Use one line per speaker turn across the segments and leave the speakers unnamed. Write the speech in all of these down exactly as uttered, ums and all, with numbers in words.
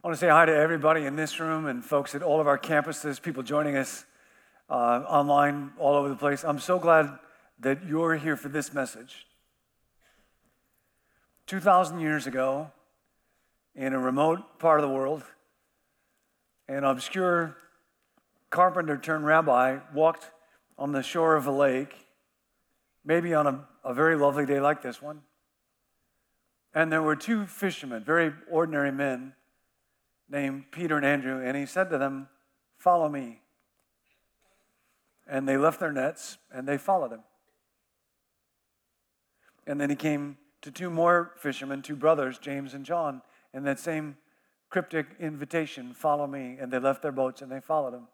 I want to say hi to everybody in this room and folks at all of our campuses, people joining us uh, online all over the place. I'm so glad that you're here for this message. two thousand years ago, in a remote part of the world, an obscure carpenter turned rabbi walked on the shore of a lake, maybe on a, a very lovely day like this one, and there were two fishermen, very ordinary men, named Peter and Andrew, and he said to them, "Follow me." And they left their nets, and they followed him. And then he came to two more fishermen, two brothers, James and John, and that same cryptic invitation, "Follow me," and they left their boats, and they followed him.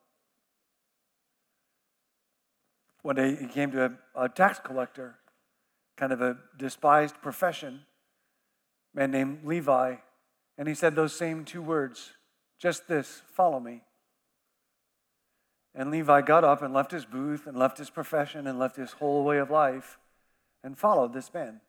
One day he came to a, a tax collector, kind of a despised profession, a man named Levi, and he said those same two words, just this, "Follow me." And Levi got up and left his booth and left his profession and left his whole way of life and followed this man.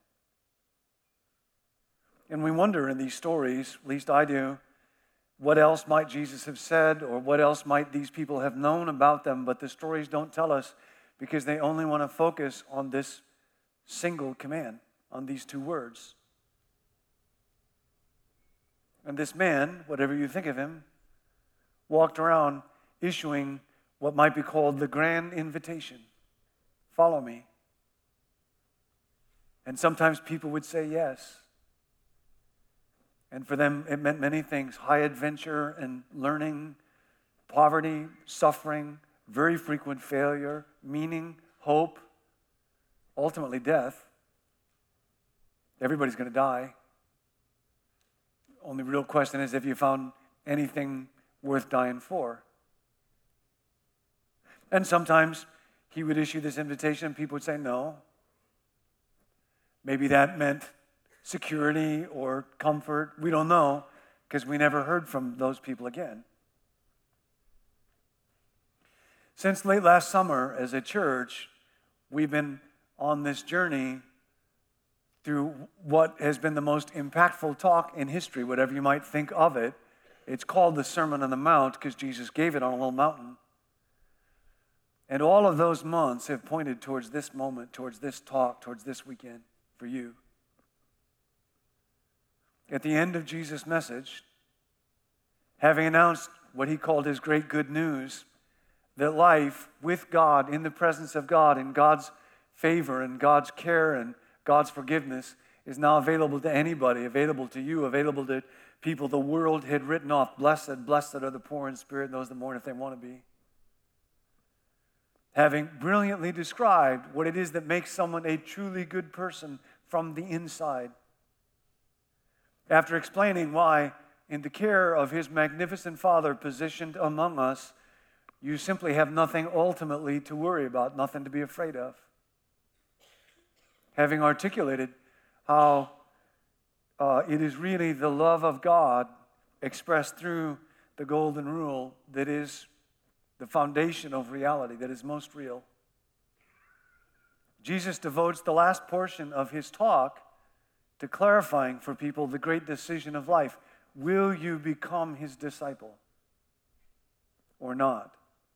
And we wonder in these stories, at least I do, what else might Jesus have said or what else might these people have known about them, but the stories don't tell us because they only want to focus on this single command, on these two words. And this man, whatever you think of him, walked around issuing what might be called the grand invitation. Follow me. And sometimes people would say yes. And for them, it meant many things: high adventure and learning, poverty, suffering, very frequent failure, meaning, hope, ultimately death. Everybody's going to die. Only real question is if you found anything worth dying for. And sometimes he would issue this invitation and people would say no. Maybe that meant security or comfort. We don't know because we never heard from those people again. Since late last summer, as a church, we've been on this journey through what has been the most impactful talk in history, whatever you might think of it. It's called the Sermon on the Mount because Jesus gave it on a little mountain. And all of those months have pointed towards this moment, towards this talk, towards this weekend for you. At the end of Jesus' message, having announced what he called his great good news, that life with God, in the presence of God, in God's favor and God's care and God's forgiveness is now available to anybody, available to you, available to people the world had written off. Blessed, blessed are the poor in spirit and those that mourn if they want to be. Having brilliantly described what it is that makes someone a truly good person from the inside. After explaining why, in the care of his magnificent Father positioned among us, you simply have nothing ultimately to worry about, nothing to be afraid of. Having articulated how uh, it is really the love of God expressed through the golden rule that is the foundation of reality, that is most real. Jesus devotes the last portion of his talk to clarifying for people the great decision of life. Will you become his disciple or not?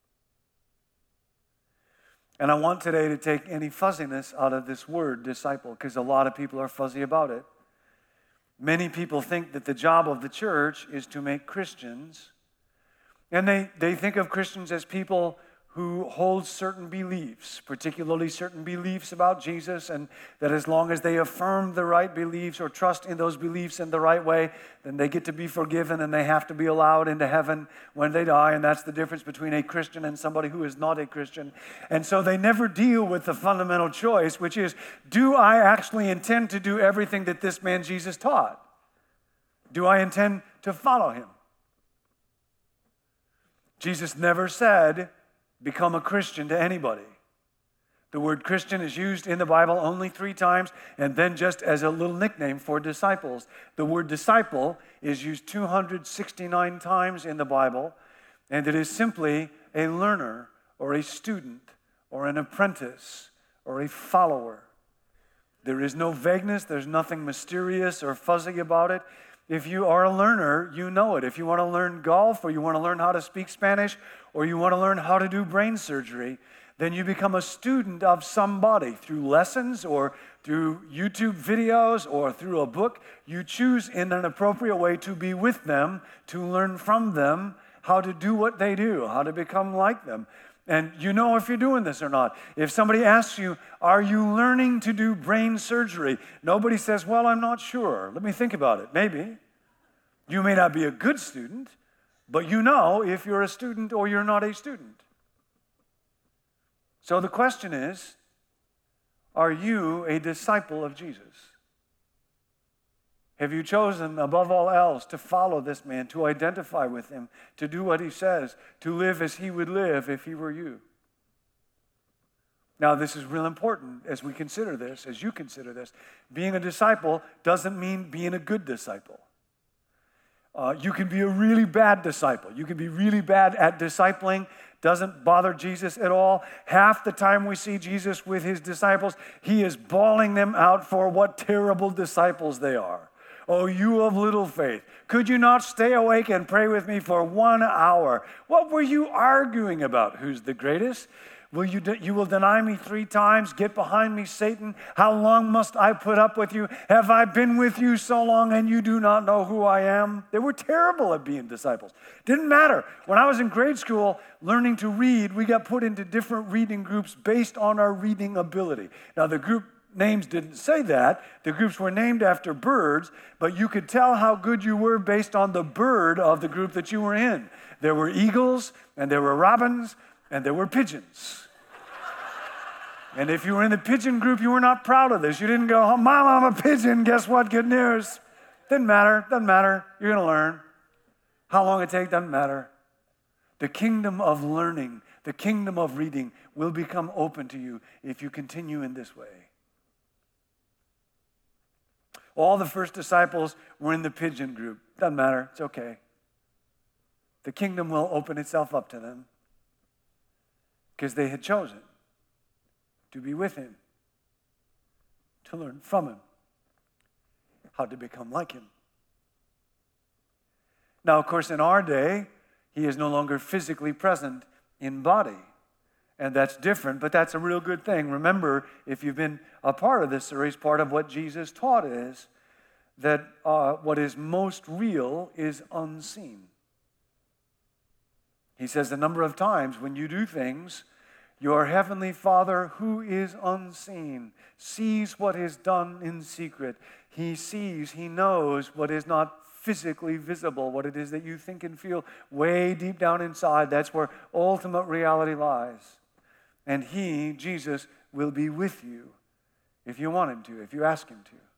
And I want today to take any fuzziness out of this word, disciple, because a lot of people are fuzzy about it. Many people think that the job of the church is to make Christians, and they, they think of Christians as people who hold certain beliefs, particularly certain beliefs about Jesus, and that as long as they affirm the right beliefs or trust in those beliefs in the right way, then they get to be forgiven and they have to be allowed into heaven when they die, and that's the difference between a Christian and somebody who is not a Christian. And so they never deal with the fundamental choice, which is, do I actually intend to do everything that this man Jesus taught? Do I intend to follow him? Jesus never said, become a Christian to anybody. The word Christian is used in the Bible only three times, and then just as a little nickname for disciples. The word disciple is used two hundred sixty-nine times in the Bible, and it is simply a learner or a student or an apprentice or a follower. There is no vagueness. There's nothing mysterious or fuzzy about it. If you are a learner, you know it. If you want to learn golf, or you want to learn how to speak Spanish, or you want to learn how to do brain surgery, then you become a student of somebody through lessons or through YouTube videos or through a book. You choose in an appropriate way to be with them, to learn from them how to do what they do, how to become like them. And you know if you're doing this or not. If somebody asks you, are you learning to do brain surgery? Nobody says, well, I'm not sure. Let me think about it. Maybe. You may not be a good student, but you know if you're a student or you're not a student. So the question is, are you a disciple of Jesus? Have you chosen, above all else, to follow this man, to identify with him, to do what he says, to live as he would live if he were you? Now, this is real important as we consider this, as you consider this. Being a disciple doesn't mean being a good disciple. Uh, you can be a really bad disciple. You can be really bad at discipling. Doesn't bother Jesus at all. Half the time we see Jesus with his disciples, he is bawling them out for what terrible disciples they are. Oh, you of little faith, could you not stay awake and pray with me for one hour? What were you arguing about? Who's the greatest? Will you, de- you will deny me three times? Get behind me, Satan. How long must I put up with you? Have I been with you so long and you do not know who I am? They were terrible at being disciples. Didn't matter. When I was in grade school learning to read, we got put into different reading groups based on our reading ability. Now, the group names didn't say that. The groups were named after birds, but you could tell how good you were based on the bird of the group that you were in. There were eagles, and there were robins, and there were pigeons. And if you were in the pigeon group, you were not proud of this. You didn't go, oh, Mom, I'm a pigeon. Guess what? Good news. Didn't matter. Doesn't matter. You're going to learn. How long it takes doesn't matter. The kingdom of learning, the kingdom of reading will become open to you if you continue in this way. All the first disciples were in the pigeon group. Doesn't matter. It's okay. The kingdom will open itself up to them because they had chosen to be with him, to learn from him, how to become like him. Now, of course, in our day, he is no longer physically present in body. And that's different, but that's a real good thing. Remember, if you've been a part of this series, part of what Jesus taught is that uh, what is most real is unseen. He says a number of times, when you do things, your heavenly Father, who is unseen, sees what is done in secret. He sees, he knows what is not physically visible, what it is that you think and feel way deep down inside. That's where ultimate reality lies. And he, Jesus, will be with you if you want him to, if you ask him to.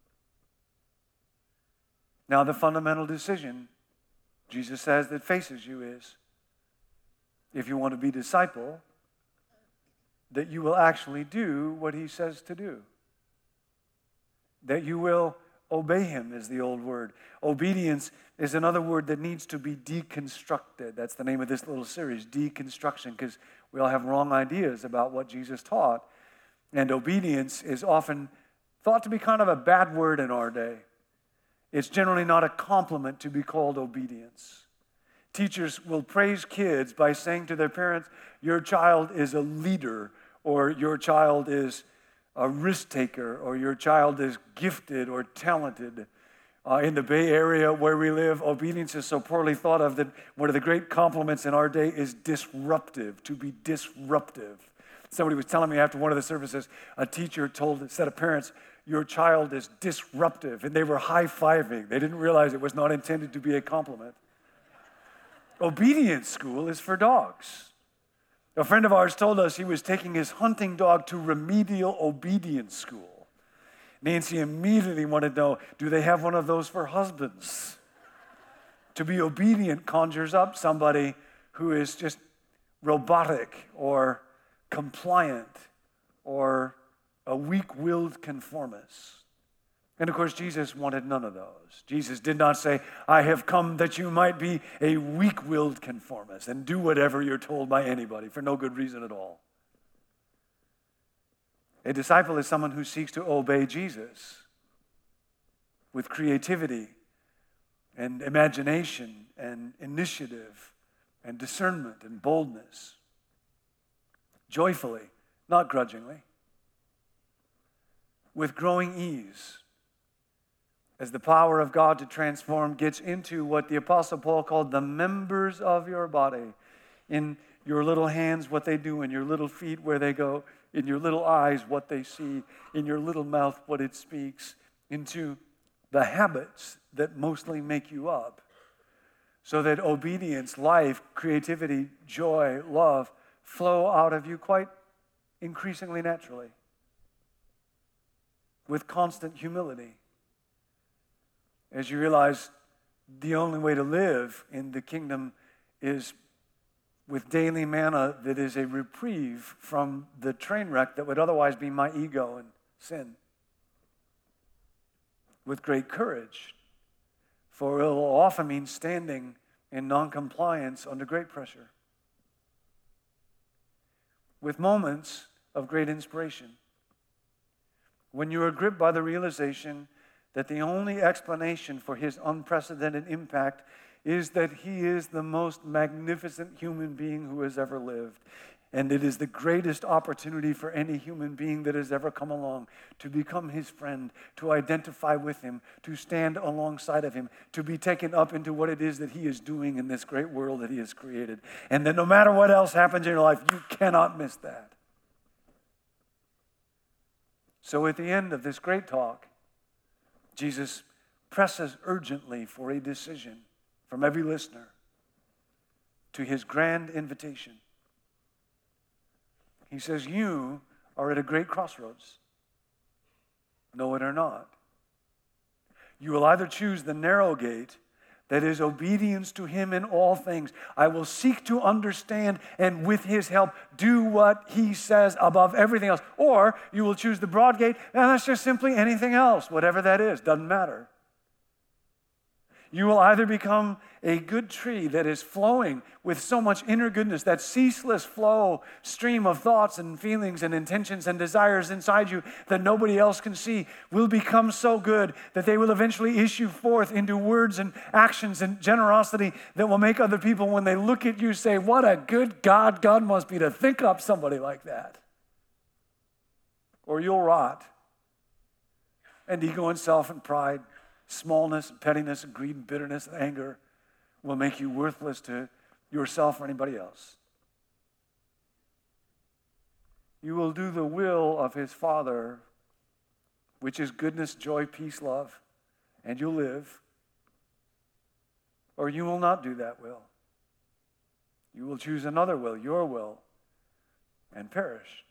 Now, the fundamental decision, Jesus says, that faces you is, if you want to be a disciple, that you will actually do what he says to do. That you will obey him is the old word. Obedience is another word that needs to be deconstructed. That's the name of this little series, deconstruction, because we all have wrong ideas about what Jesus taught. And obedience is often thought to be kind of a bad word in our day. It's generally not a compliment to be called obedience. Teachers will praise kids by saying to their parents, your child is a leader, or your child is a risk taker, or your child is gifted or talented. Uh, in the Bay Area where we live, obedience is so poorly thought of that one of the great compliments in our day is disruptive, to be disruptive. Somebody was telling me after one of the services, a teacher told a set of parents, your child is disruptive, and they were high-fiving. They didn't realize it was not intended to be a compliment. Obedience school is for dogs. A friend of ours told us he was taking his hunting dog to remedial obedience school. Nancy immediately wanted to know, do they have one of those for husbands? To be obedient conjures up somebody who is just robotic or compliant or a weak-willed conformist. And of course, Jesus wanted none of those. Jesus did not say, I have come that you might be a weak-willed conformist and do whatever you're told by anybody for no good reason at all. A disciple is someone who seeks to obey Jesus with creativity and imagination and initiative and discernment and boldness. Joyfully, not grudgingly. With growing ease, as the power of God to transform gets into what the Apostle Paul called the members of your body. In your little hands, what they do, in your little feet, where they go, in your little eyes, what they see, in your little mouth, what it speaks, into the habits that mostly make you up, so that obedience, life, creativity, joy, love flow out of you quite increasingly naturally, with constant humility. As you realize the only way to live in the kingdom is with daily manna that is a reprieve from the train wreck that would otherwise be my ego and sin. With great courage, for it will often mean standing in noncompliance under great pressure. With moments of great inspiration, when you are gripped by the realization that the only explanation for his unprecedented impact is that he is the most magnificent human being who has ever lived. And it is the greatest opportunity for any human being that has ever come along to become his friend, to identify with him, to stand alongside of him, to be taken up into what it is that he is doing in this great world that he has created. And that no matter what else happens in your life, you cannot miss that. So at the end of this great talk, Jesus presses urgently for a decision from every listener to his grand invitation. He says, you are at a great crossroads. Know it or not. You will either choose the narrow gate, that is obedience to him in all things. I will seek to understand and with his help do what he says above everything else. Or you will choose the broad gate, and that's just simply anything else, whatever that is, doesn't matter. You will either become a good tree that is flowing with so much inner goodness, that ceaseless flow, stream of thoughts and feelings and intentions and desires inside you that nobody else can see, will become so good that they will eventually issue forth into words and actions and generosity that will make other people, when they look at you, say, what a good God God must be to think up somebody like that. Or you'll rot. And ego and self and pride, smallness and pettiness and greed and bitterness and anger will make you worthless to yourself or anybody else. You will do the will of his Father, which is goodness, joy, peace, love, and you'll live. Or you will not do that will. You will choose another will, your will, and perish.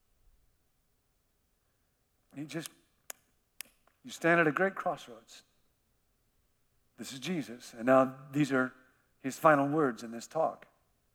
You just, you stand at a great crossroads. This is Jesus, and now these are his final words in this talk.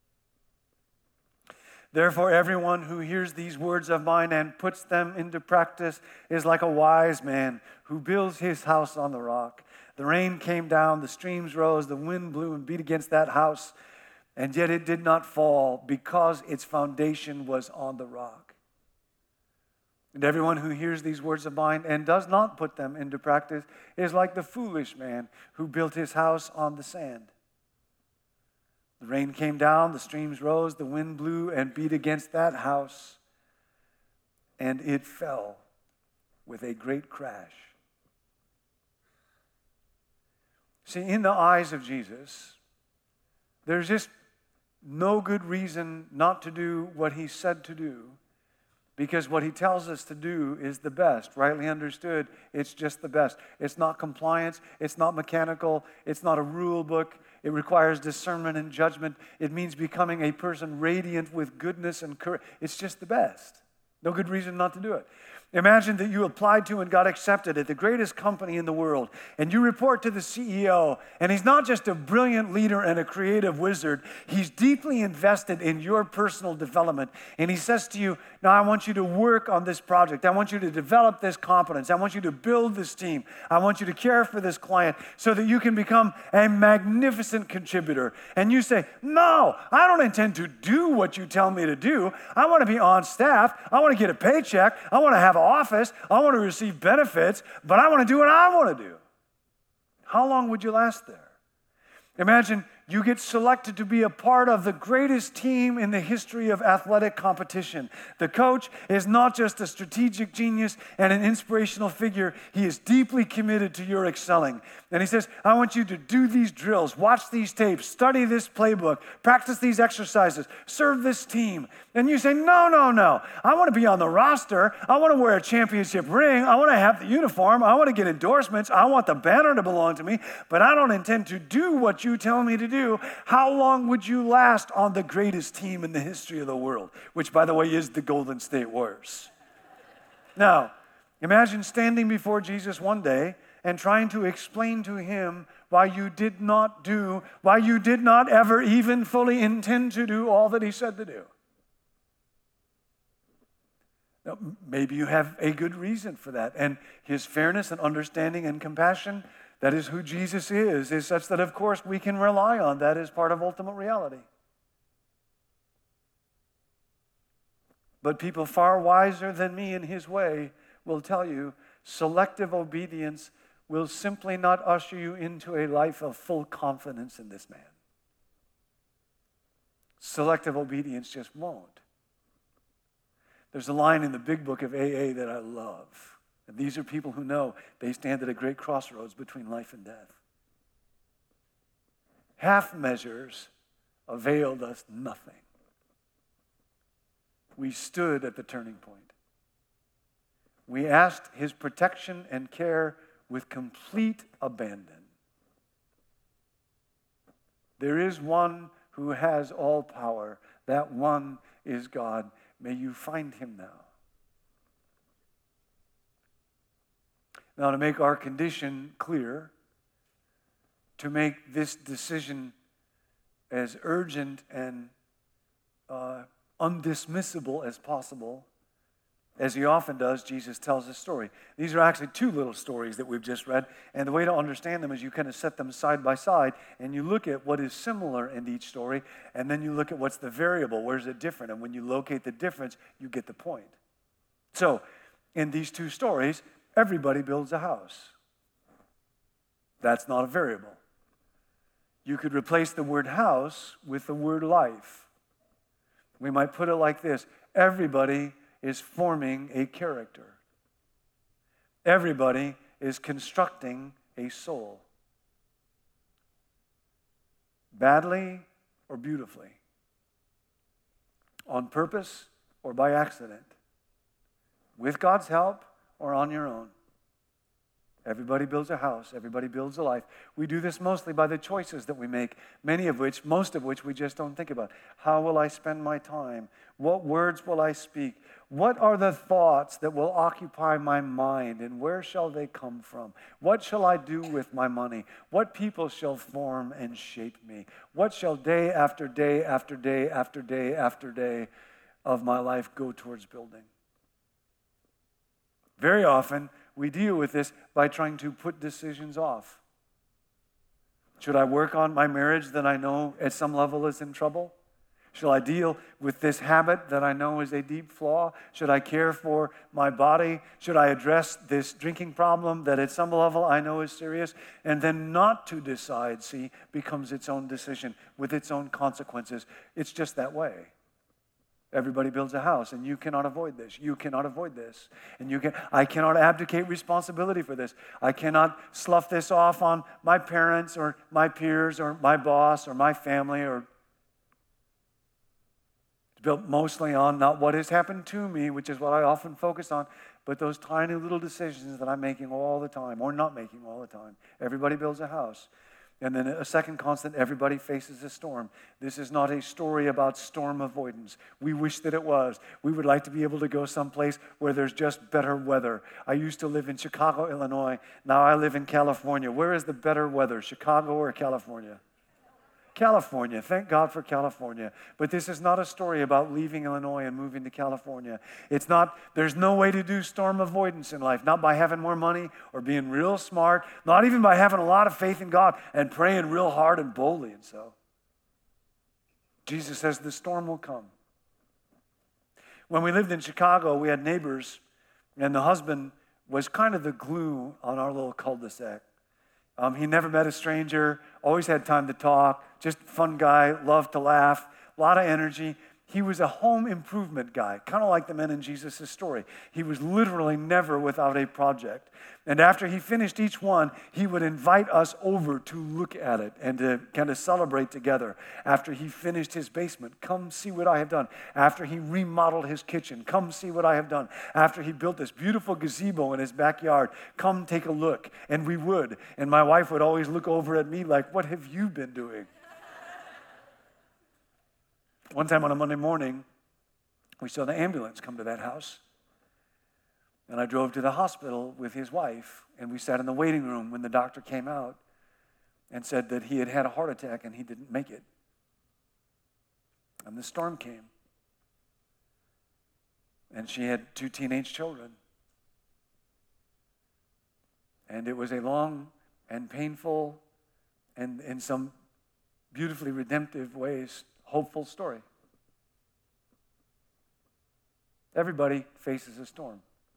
Therefore, everyone who hears these words of mine and puts them into practice is like a wise man who builds his house on the rock. The rain came down, the streams rose, the wind blew and beat against that house, and yet it did not fall because its foundation was on the rock. And everyone who hears these words of mine and does not put them into practice is like the foolish man who built his house on the sand. The rain came down, the streams rose, the wind blew and beat against that house, and it fell with a great crash. See, in the eyes of Jesus, there's just no good reason not to do what he said to do, because what he tells us to do is the best. Rightly understood, it's just the best. It's not compliance. It's not mechanical. It's not a rule book. It requires discernment and judgment. It means becoming a person radiant with goodness and courage. It's just the best. No good reason not to do it. Imagine that you applied to and got accepted at the greatest company in the world, and you report to the C E O, and he's not just a brilliant leader and a creative wizard, he's deeply invested in your personal development, and he says to you, now I want you to work on this project, I want you to develop this competence, I want you to build this team, I want you to care for this client so that you can become a magnificent contributor. And you say, no, I don't intend to do what you tell me to do. I want to be on staff, I want to get a paycheck, I want to have office, I want to receive benefits, but I want to do what I want to do. How long would you last there? Imagine you get selected to be a part of the greatest team in the history of athletic competition. The coach is not just a strategic genius and an inspirational figure. He is deeply committed to your excelling. And he says, I want you to do these drills, watch these tapes, study this playbook, practice these exercises, serve this team. And you say, no, no, no. I want to be on the roster. I want to wear a championship ring. I want to have the uniform. I want to get endorsements. I want the banner to belong to me, but I don't intend to do what you tell me to do. How long would you last on the greatest team in the history of the world, which, by the way, is the Golden State Warriors? Now, imagine standing before Jesus one day and trying to explain to him why you did not do, why you did not ever even fully intend to do all that he said to do. Now, maybe you have a good reason for that, and his fairness and understanding and compassion, that is who Jesus is, is such that, of course, we can rely on that as part of ultimate reality. But people far wiser than me in his way will tell you selective obedience will simply not usher you into a life of full confidence in this man. Selective obedience just won't. There's a line in the big book of A A that I love. And these are people who know they stand at a great crossroads between life and death. Half measures availed us nothing. We stood at the turning point. We asked his protection and care with complete abandon. There is one who has all power. That one is God. May you find him now. Now, to make our condition clear, to make this decision as urgent and uh, undismissible as possible, as he often does, Jesus tells a story. These are actually two little stories that we've just read, and the way to understand them is you kind of set them side by side, and you look at what is similar in each story, and then you look at what's the variable, where's it different, and when you locate the difference, you get the point. So, in these two stories, everybody builds a house. That's not a variable. You could replace the word house with the word life. We might put it like this: everybody is forming a character. Everybody is constructing a soul. Badly or beautifully. On purpose or by accident. With God's help or on your own. Everybody builds a house. Everybody builds a life. We do this mostly by the choices that we make, many of which, most of which we just don't think about. How will I spend my time? What words will I speak? What are the thoughts that will occupy my mind, and where shall they come from? What shall I do with my money? What people shall form and shape me? What shall day after day after day after day after day of my life go towards building? Very often, we deal with this by trying to put decisions off. Should I work on my marriage that I know at some level is in trouble? Shall I deal with this habit that I know is a deep flaw? Should I care for my body? Should I address this drinking problem that at some level I know is serious? And then not to decide, see, becomes its own decision with its own consequences. It's just that way. Everybody builds a house, and you cannot avoid this. You cannot avoid this. And you can I cannot abdicate responsibility for this. I cannot slough this off on my parents or my peers or my boss or my family, or it's built mostly on not what has happened to me, which is what I often focus on, but those tiny little decisions that I'm making all the time or not making all the time. Everybody builds a house. And then a second constant, everybody faces a storm. This is not a story about storm avoidance. We wish that it was. We would like to be able to go someplace where there's just better weather. I used to live in Chicago, Illinois. Now I live in California. Where is the better weather, Chicago or California? California. Thank God for California. But this is not a story about leaving Illinois and moving to California. It's not, there's no way to do storm avoidance in life, not by having more money or being real smart, not even by having a lot of faith in God and praying real hard and boldly and so. Jesus says the storm will come. When we lived in Chicago, we had neighbors, and the husband was kind of the glue on our little cul-de-sac. Um, he never met a stranger, always had time to talk, just fun guy, loved to laugh, a lot of energy. He was a home improvement guy, kind of like the men in Jesus' story. He was literally never without a project. And after he finished each one, he would invite us over to look at it and to kind of celebrate together. After he finished his basement, come see what I have done. After he remodeled his kitchen, come see what I have done. After he built this beautiful gazebo in his backyard, come take a look. And we would. And my wife would always look over at me like, what have you been doing? One time on a Monday morning, we saw the ambulance come to that house. And I drove to the hospital with his wife, and we sat in the waiting room when the doctor came out and said that he had had a heart attack and he didn't make it. And the storm came. And she had two teenage children. And it was a long and painful and in some beautifully redemptive ways hopeful story. Everybody faces a storm.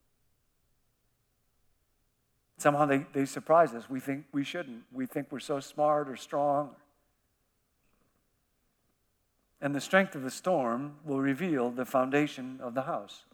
Somehow they, they surprise us. We think we shouldn't. We think we're so smart or strong. And the strength of the storm will reveal the foundation of the house.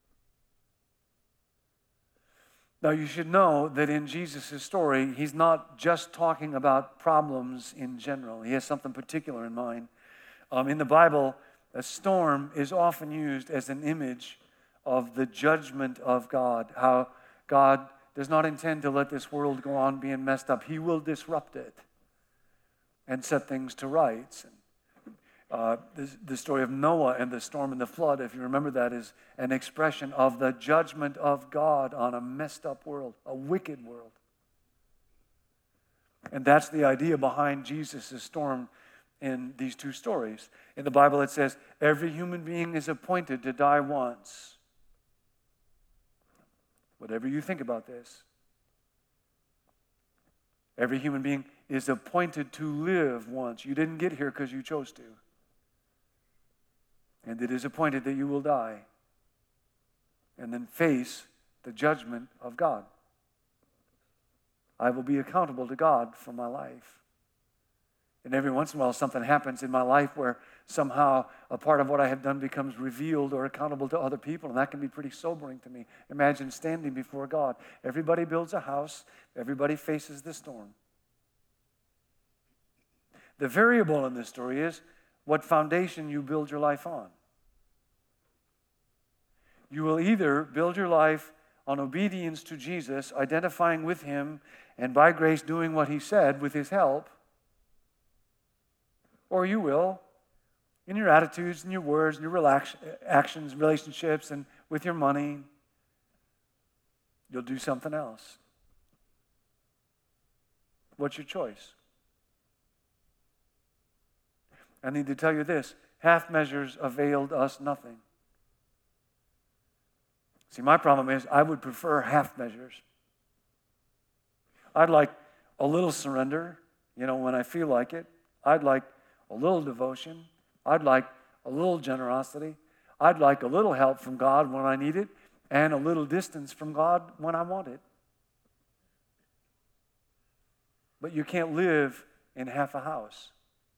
Now, you should know that in Jesus' story, he's not just talking about problems in general. He has something particular in mind. Um, in the Bible, a storm is often used as an image of the judgment of God, how God does not intend to let this world go on being messed up. He will disrupt it and set things to rights. Uh, the, the story of Noah and the storm and the flood, if you remember that, is an expression of the judgment of God on a messed up world, a wicked world. And that's the idea behind Jesus' storm in these two stories. In the Bible it says, every human being is appointed to die once. Whatever you think about this. Every human being is appointed to live once. You didn't get here because you chose to. And it is appointed that you will die and then face the judgment of God. I will be accountable to God for my life. And every once in a while, something happens in my life where somehow a part of what I have done becomes revealed or accountable to other people, and that can be pretty sobering to me. Imagine standing before God. Everybody builds a house. Everybody faces the storm. The variable in this story is what foundation you build your life on. You will either build your life on obedience to Jesus, identifying with him, and by grace doing what he said with his help, or you will, in your attitudes and your words and your relax- actions, relationships, and with your money, you'll do something else. What's your choice? I need to tell you this. Half measures availed us nothing. See, my problem is I would prefer half measures. I'd like a little surrender, you know, when I feel like it. I'd like a little devotion. I'd like a little generosity. I'd like a little help from God when I need it, and a little distance from God when I want it. But you can't live in half a house.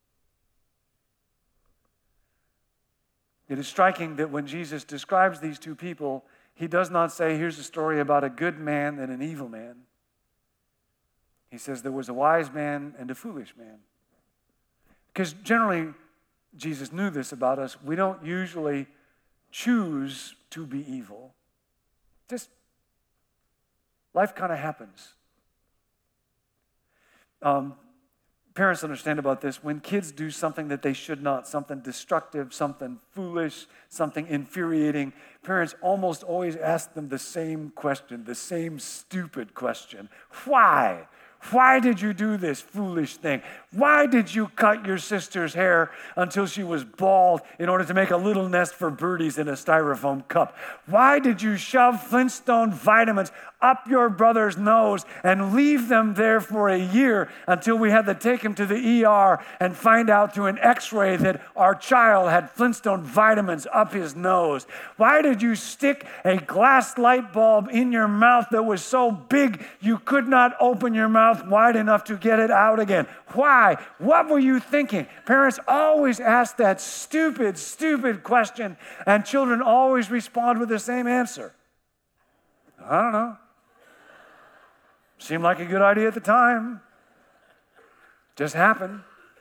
It is striking that when Jesus describes these two people, he does not say, here's a story about a good man and an evil man. He says there was a wise man and a foolish man. Because generally, Jesus knew this about us. We don't usually choose to be evil. Just, life kind of happens. Um, parents understand about this. When kids do something that they should not, something destructive, something foolish, something infuriating, parents almost always ask them the same question, the same stupid question. Why? Why did you do this foolish thing? Why did you cut your sister's hair until she was bald in order to make a little nest for birdies in a styrofoam cup? Why did you shove Flintstone vitamins up your brother's nose and leave them there for a year until we had to take him to the E R and find out through an x-ray that our child had Flintstone vitamins up his nose? Why did you stick a glass light bulb in your mouth that was so big you could not open your mouth wide enough to get it out again? Why? What were you thinking? Parents always ask that stupid, stupid question, and children always respond with the same answer. I don't know. Seemed like a good idea at the time. Just happened.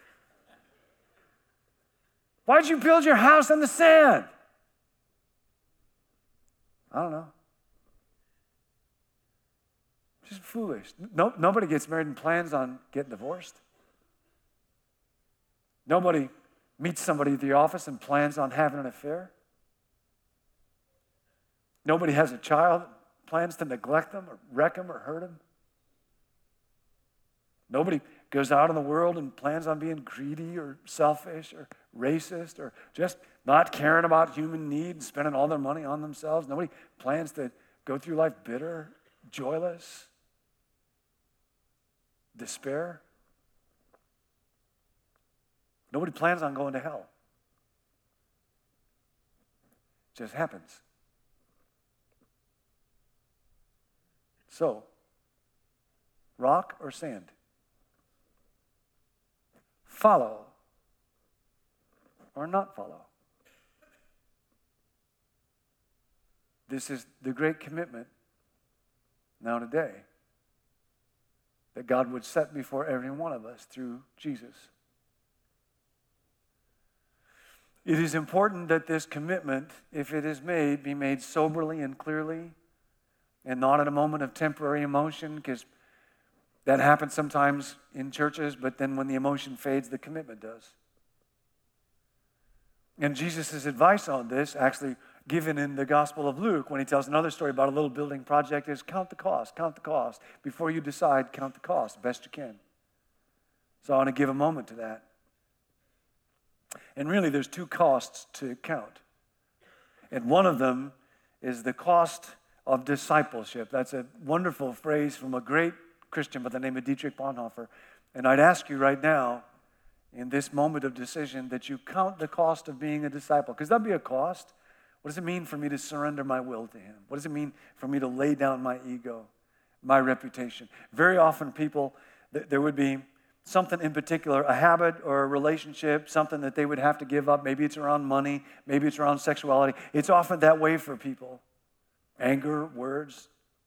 Why'd you build your house on the sand? I don't know. Just foolish. No, nobody gets married and plans on getting divorced. Nobody meets somebody at the office and plans on having an affair. Nobody has a child, plans to neglect them or wreck them or hurt them. Nobody goes out in the world and plans on being greedy or selfish or racist or just not caring about human needs, spending all their money on themselves. Nobody plans to go through life bitter, joyless, despair. Nobody plans on going to hell. It just happens. So, rock or sand? Follow or not follow? This is the great commitment now today that God would set before every one of us through Jesus. It is important that this commitment, if it is made, be made soberly and clearly and not in a moment of temporary emotion, because that happens sometimes in churches, but then when the emotion fades, the commitment does. And Jesus' advice on this, actually given in the Gospel of Luke, when he tells another story about a little building project, is count the cost, count the cost. Before you decide, count the cost best you can. So I want to give a moment to that. And really, there's two costs to count. And one of them is the cost of discipleship. That's a wonderful phrase from a great Christian by the name of Dietrich Bonhoeffer. And I'd ask you right now, in this moment of decision, that you count the cost of being a disciple, because there'll be a cost. What does it mean for me to surrender my will to him? What does it mean for me to lay down my ego, my reputation? Very often people, th- there would be something in particular, a habit or a relationship, something that they would have to give up. Maybe it's around money, maybe it's around sexuality. It's often that way for people. Anger, words.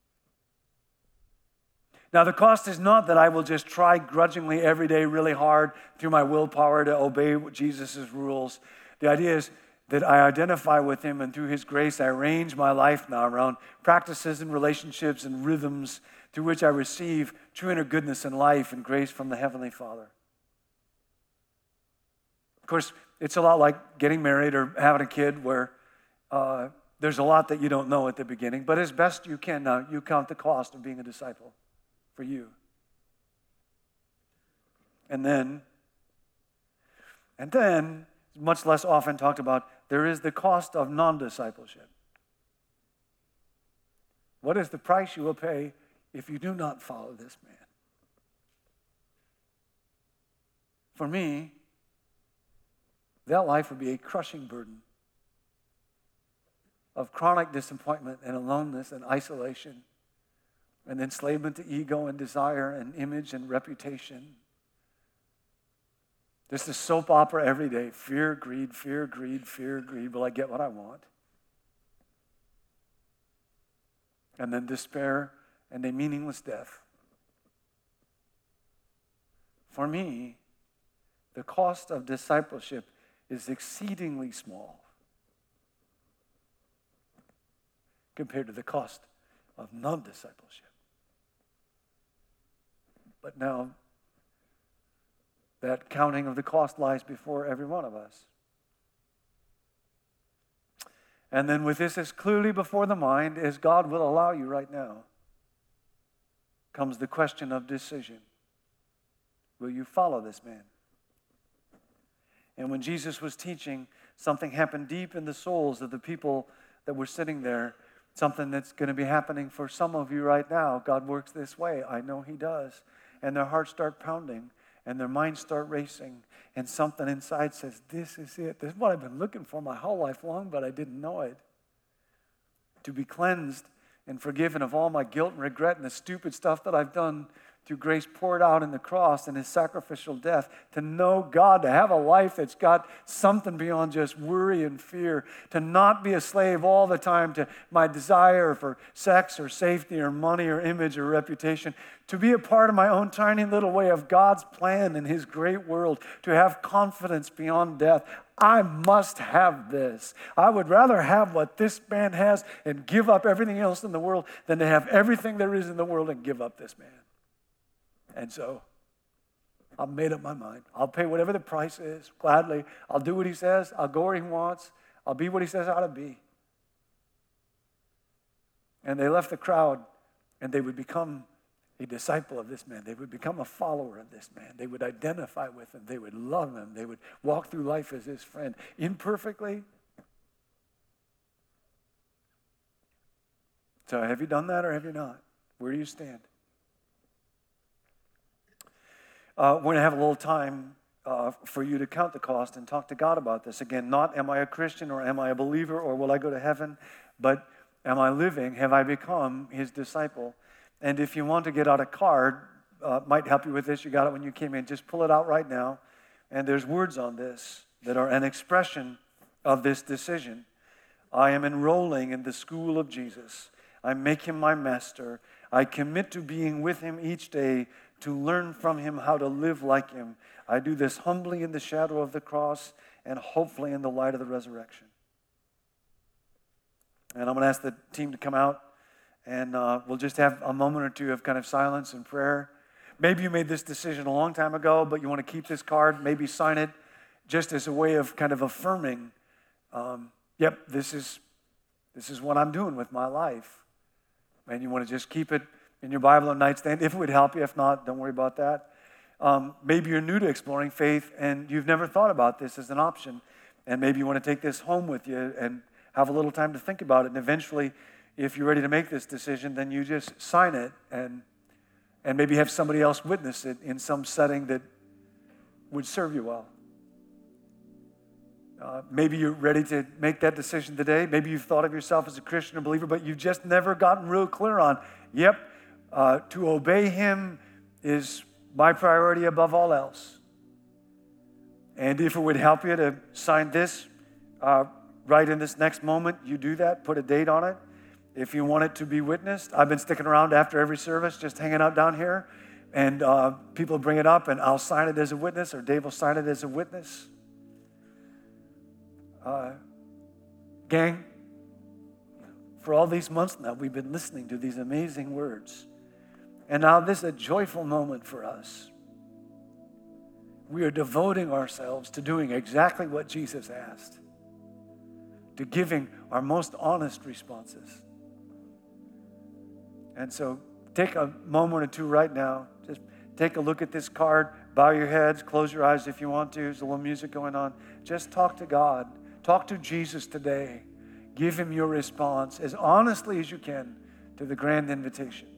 Now, the cost is not that I will just try grudgingly every day really hard through my willpower to obey Jesus' rules. The idea is that I identify with him, and through his grace, I arrange my life now around practices and relationships and rhythms through which I receive true inner goodness and life and grace from the Heavenly Father. Of course, it's a lot like getting married or having a kid, where uh, there's a lot that you don't know at the beginning, but as best you can now, you count the cost of being a disciple for you. And then, and then, much less often talked about, there is the cost of non-discipleship. What is the price you will pay if you do not follow this man? For me, that life would be a crushing burden of chronic disappointment and aloneness and isolation and enslavement to ego and desire and image and reputation. Just a soap opera every day. Fear, greed, fear, greed, fear, greed. Will I get what I want? And then despair and a meaningless death. For me, the cost of discipleship is exceedingly small compared to the cost of non-discipleship. But now, that counting of the cost lies before every one of us. And then with this as clearly before the mind as God will allow you right now, comes the question of decision. Will you follow this man? And when Jesus was teaching, something happened deep in the souls of the people that were sitting there, something that's going to be happening for some of you right now. God works this way. I know he does. And their hearts start pounding, and their minds start racing, and something inside says, this is it. This is what I've been looking for my whole life long, but I didn't know it. To be cleansed and forgiven of all my guilt and regret and the stupid stuff that I've done through grace poured out in the cross and his sacrificial death, to know God, to have a life that's got something beyond just worry and fear, to not be a slave all the time to my desire for sex or safety or money or image or reputation, to be a part of my own tiny little way of God's plan in his great world, to have confidence beyond death. I must have this. I would rather have what this man has and give up everything else in the world than to have everything there is in the world and give up this man. And so I've made up my mind. I'll pay whatever the price is, gladly. I'll do what he says. I'll go where he wants. I'll be what he says I ought to be. And they left the crowd, and they would become a disciple of this man. They would become a follower of this man. They would identify with him. They would love him. They would walk through life as his friend. Imperfectly. So have you done that or have you not? Where do you stand? Uh, we're going to have a little time uh, for you to count the cost and talk to God about this. Again, not am I a Christian or am I a believer or will I go to heaven, but am I living? Have I become his disciple? And if you want to get out a card, uh, might help you with this. You got it when you came in. Just pull it out right now. And there's words on this that are an expression of this decision. I am enrolling in the school of Jesus. I make him my master. I commit to being with him each day to learn from him how to live like him. I do this humbly in the shadow of the cross and hopefully in the light of the resurrection. And I'm going to ask the team to come out, and uh, we'll just have a moment or two of kind of silence and prayer. Maybe you made this decision a long time ago, but you want to keep this card, maybe sign it just as a way of kind of affirming, um, yep, this is, this is what I'm doing with my life. And you want to just keep it in your Bible on nightstand, if it would help you. If not, don't worry about that. Um, maybe you're new to exploring faith and you've never thought about this as an option. And maybe you want to take this home with you and have a little time to think about it. And eventually, if you're ready to make this decision, then you just sign it and, and maybe have somebody else witness it in some setting that would serve you well. Uh, maybe you're ready to make that decision today. Maybe you've thought of yourself as a Christian or believer, but you've just never gotten real clear on, yep, uh, to obey him is my priority above all else. And if it would help you to sign this uh, right in this next moment, you do that, put a date on it. If you want it to be witnessed, I've been sticking around after every service, just hanging out down here, and uh, people bring it up, and I'll sign it as a witness, or Dave will sign it as a witness. Uh, gang, for all these months now, we've been listening to these amazing words. And now this is a joyful moment for us. We are devoting ourselves to doing exactly what Jesus asked, to giving our most honest responses. And so take a moment or two right now. Just take a look at this card. Bow your heads. Close your eyes if you want to. There's a little music going on. Just talk to God. Talk to Jesus today. Give him your response as honestly as you can to the grand invitation.